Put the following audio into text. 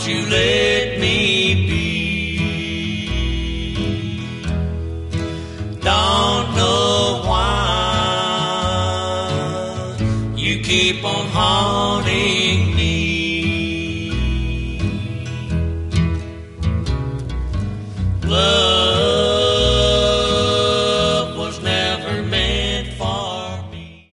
you let me be? Don't know why you keep on haunting me.